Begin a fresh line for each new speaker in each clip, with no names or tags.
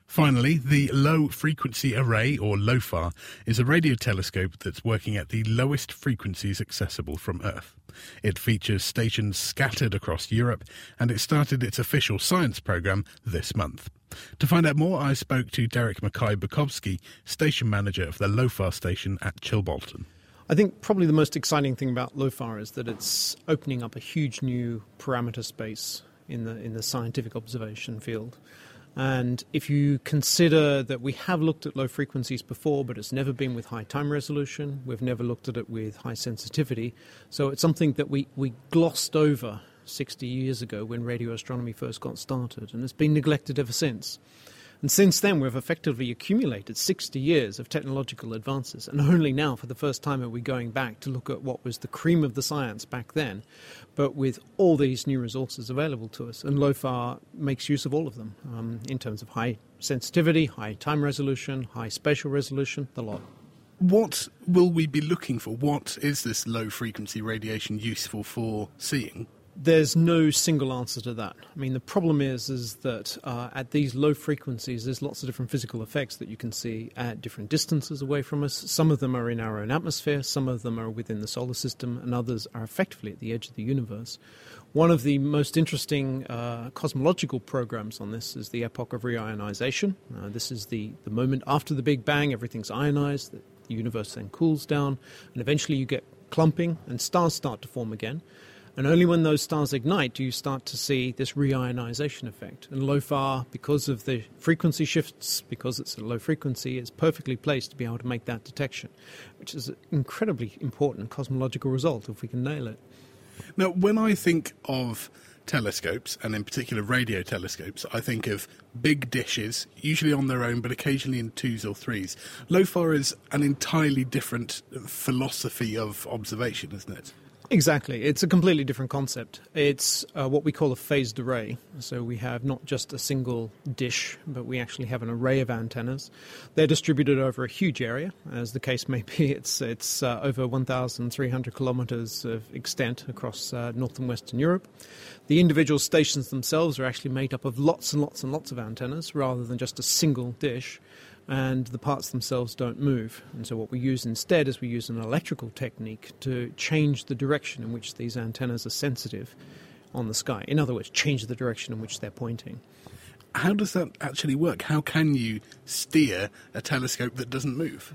Finally, the Low Frequency Array, or LOFAR, is a radio telescope that's working at the lowest frequencies accessible from Earth. It features stations scattered across Europe, and it started its official science programme this month. To find out more, I spoke to Derek Mackay-Bukowski, station manager of the LOFAR station at Chilbolton.
I think probably the most exciting thing about LOFAR is that it's opening up a huge new parameter space in the scientific observation field. And if you consider that we have looked at low frequencies before, but it's never been with high time resolution, we've never looked at it with high sensitivity, so it's something that we glossed over 60 years ago when radio astronomy first got started, and it's been neglected ever since. And since then, we've effectively accumulated 60 years of technological advances, and only now, for the first time, are we going back to look at what was the cream of the science back then, but with all these new resources available to us. And LOFAR makes use of all of them in terms of high sensitivity, high time resolution, high spatial resolution, the lot.
What will we be looking for? What is this low-frequency radiation useful for seeing?
There's no single answer to that. I mean, the problem is that at these low frequencies, there's lots of different physical effects that you can see at different distances away from us. Some of them are in our own atmosphere, some of them are within the solar system, and others are effectively at the edge of the universe. One of the most interesting cosmological programs on this is the epoch of reionization. This is the moment after the Big Bang, everything's ionized, the universe then cools down, and eventually you get clumping and stars start to form again. And only when those stars ignite do you start to see this reionization effect. And LOFAR, because of the frequency shifts, because it's a low frequency, is perfectly placed to be able to make that detection, which is an incredibly important cosmological result if we can nail it.
Now, when I think of telescopes, and in particular radio telescopes, I think of big dishes, usually on their own, but occasionally in twos or threes. LOFAR is an entirely different philosophy of observation, isn't it?
Exactly. It's a completely different concept. It's what we call a phased array. So we have not just a single dish, but we actually have an array of antennas. They're distributed over a huge area. As the case may be, it's over 1,300 kilometers of extent across North and Western Europe. The individual stations themselves are actually made up of lots and lots and lots of antennas rather than just a single dish. And the parts themselves don't move. And so what we use instead is we use an electrical technique to change the direction in which these antennas are sensitive on the sky. In other words, change the direction in which they're pointing.
How does that actually work? How can you steer a telescope that doesn't move?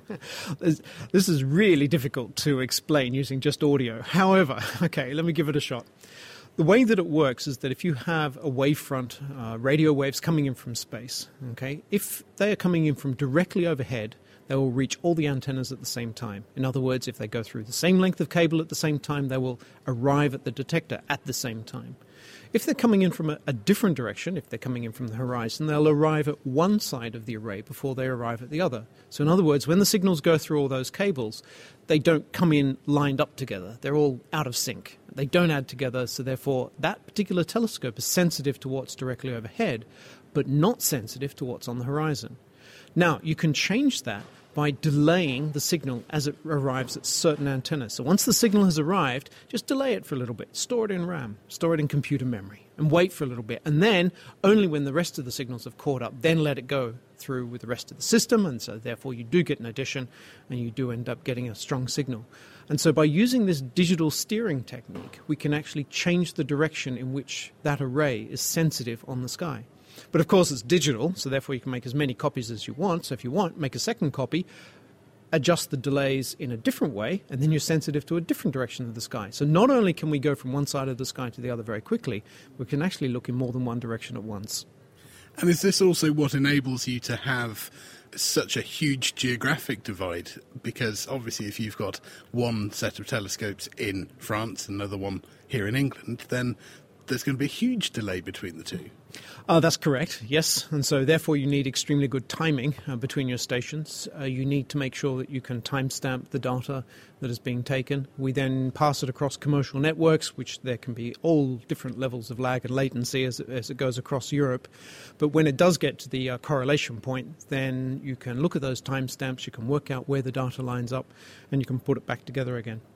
This is really difficult to explain using just audio. However, okay, let me give it a shot. The way that it works is that if you have a wavefront, radio waves coming in from space, okay, if they are coming in from directly overhead, they will reach all the antennas at the same time. In other words, if they go through the same length of cable at the same time, they will arrive at the detector at the same time. If they're coming in from a different direction, if they're coming in from the horizon, they'll arrive at one side of the array before they arrive at the other. So in other words, when the signals go through all those cables, they don't come in lined up together. They're all out of sync. They don't add together, so therefore that particular telescope is sensitive to what's directly overhead, but not sensitive to what's on the horizon. Now, you can change that by delaying the signal as it arrives at certain antennas. So once the signal has arrived, just delay it for a little bit. Store it in RAM, store it in computer memory, and wait for a little bit. And then, only when the rest of the signals have caught up, then let it go through with the rest of the system. And so therefore you do get an addition, and you do end up getting a strong signal. And so by using this digital steering technique, we can actually change the direction in which that array is sensitive on the sky. But of course it's digital, so therefore you can make as many copies as you want. So if you want, make a second copy, adjust the delays in a different way, and then you're sensitive to a different direction of the sky. So not only can we go from one side of the sky to the other very quickly, we can actually look in more than one direction at once.
And is this also what enables you to have such a huge geographic divide? Because obviously if you've got one set of telescopes in France and another one here in England, then there's going to be a huge delay between the two.
That's correct, yes. And so therefore you need extremely good timing between your stations. You need to make sure that you can timestamp the data that is being taken. We then pass it across commercial networks, which there can be all different levels of lag and latency as it goes across Europe. But when it does get to the correlation point, then you can look at those timestamps, you can work out where the data lines up, and you can put it back together again.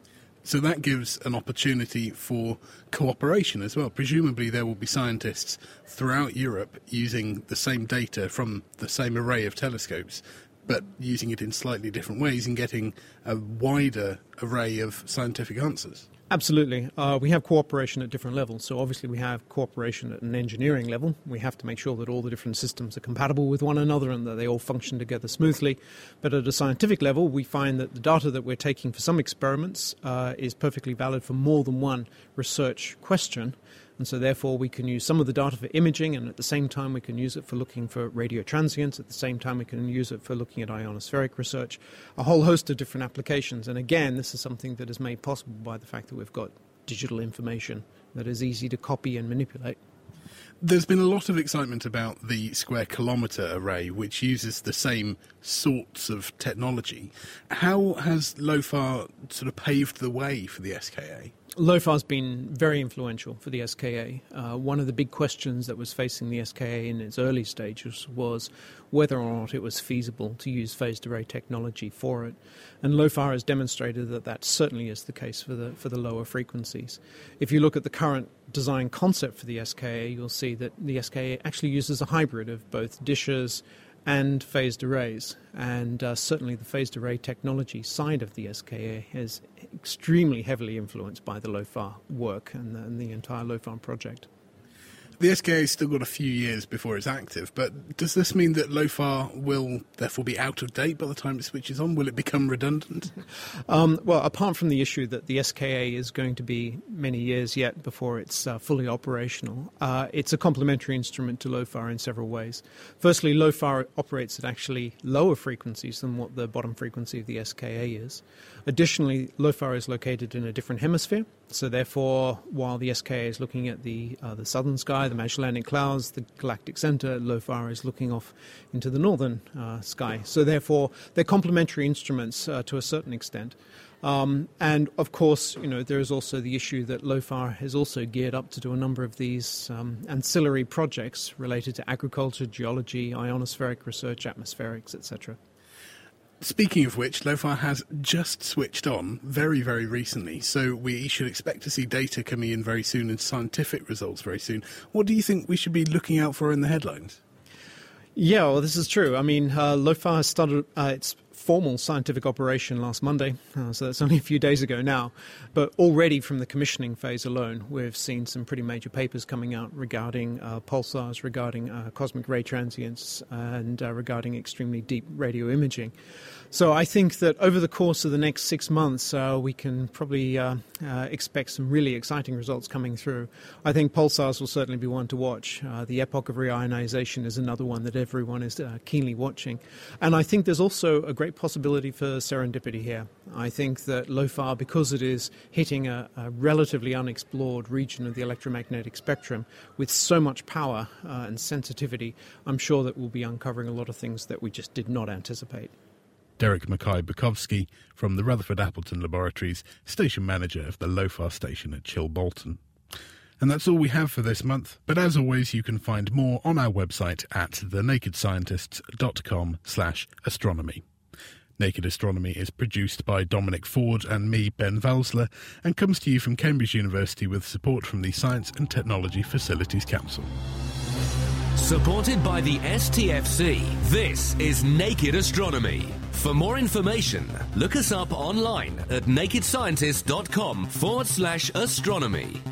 So that gives an opportunity for cooperation as well. Presumably there will be scientists throughout Europe using the same data from the same array of telescopes, but using it in slightly different ways and getting a wider array of scientific answers.
Absolutely. We have cooperation at different levels. So obviously we have cooperation at an engineering level. We have to make sure that all the different systems are compatible with one another and that they all function together smoothly. But at a scientific level, we find that the data that we're taking for some experiments is perfectly valid for more than one research question. And so therefore we can use some of the data for imaging, and at the same time we can use it for looking for radio transients. At the same time we can use it for looking at ionospheric research, a whole host of different applications. And again, this is something that is made possible by the fact that we've got digital information that is easy to copy and manipulate.
There's been a lot of excitement about the square kilometre array, which uses the same sorts of technology. How has LOFAR sort of paved the way for the SKA?
LOFAR's been very influential for the SKA. One of the big questions that was facing the SKA in its early stages was whether or not it was feasible to use phased array technology for it. And LOFAR has demonstrated that that certainly is the case for the lower frequencies. If you look at the current design concept for the SKA, you'll see that the SKA actually uses a hybrid of both dishes and phased arrays, and certainly the phased array technology side of the SKA is extremely heavily influenced by the LOFAR work and the entire LOFAR project.
The SKA has still got a few years before it's active, but does this mean that LOFAR will therefore be out of date by the time it switches on? Will it become redundant?
Well, apart from the issue that the SKA is going to be many years yet before it's fully operational, it's a complementary instrument to LOFAR in several ways. Firstly, LOFAR operates at actually lower frequencies than what the bottom frequency of the SKA is. Additionally, LOFAR is located in a different hemisphere, so therefore, while the SKA is looking at the southern sky, the Magellanic Clouds, the galactic center, LOFAR is looking off into the northern sky. So therefore, they're complementary instruments to a certain extent. And of course, there is also the issue that LOFAR has also geared up to do a number of these ancillary projects related to agriculture, geology, ionospheric research, atmospherics, etc.
Speaking of which, LOFAR has just switched on very, very recently, so we should expect to see data coming in very soon and scientific results very soon. What do you think we should be looking out for in the headlines?
Yeah, well, this is true. I mean, LOFAR has started its formal scientific operation last Monday, so that's only a few days ago now. But already from the commissioning phase alone, we've seen some pretty major papers coming out regarding pulsars, regarding cosmic ray transients, and regarding extremely deep radio imaging. So I think that over the course of the next 6 months, we can probably expect some really exciting results coming through. I think pulsars will certainly be one to watch. The epoch of reionization is another one that everyone is keenly watching. And I think there's also a great possibility for serendipity here. I think that LOFAR, because it is hitting a relatively unexplored region of the electromagnetic spectrum with so much power and sensitivity, I'm sure that we'll be uncovering a lot of things that we just did not anticipate.
Derek Mackay-Bukowski from the Rutherford Appleton Laboratories, station manager of the LOFAR station at Chilbolton. And that's all we have for this month, but as always you can find more on our website at thenakedscientists.com/astronomy. Naked Astronomy is produced by Dominic Ford and me, Ben Valsler, and comes to you from Cambridge University with support from the Science and Technology Facilities Council.
Supported by the STFC, this is Naked Astronomy. For more information, look us up online at nakedscientist.com/astronomy.